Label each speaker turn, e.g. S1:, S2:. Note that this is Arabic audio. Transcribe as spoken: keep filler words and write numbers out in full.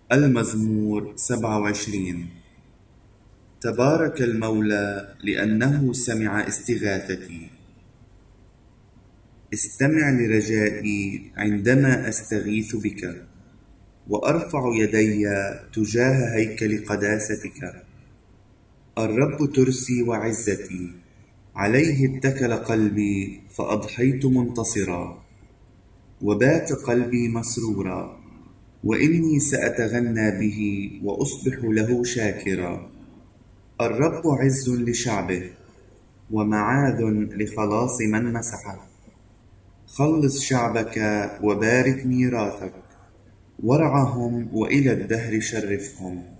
S1: المزمور سبعة وعشرين. تبارك المولى لأنه سمع استغاثتي. استمع لرجائي عندما أستغيث بك، وأرفع يدي تجاه هيكل قداستك. الرب ترسي وعزتي، عليه اتكل قلبي فأضحيت منتصرا، وبات قلبي مسرورا، وإني سأتغنى به وأصبح له شاكرا. الرب عز لشعبه، ومعاذ لخلاص من مسحه. خلص شعبك وبارك ميراثك، وارعهم وإلى الدهر شرفهم.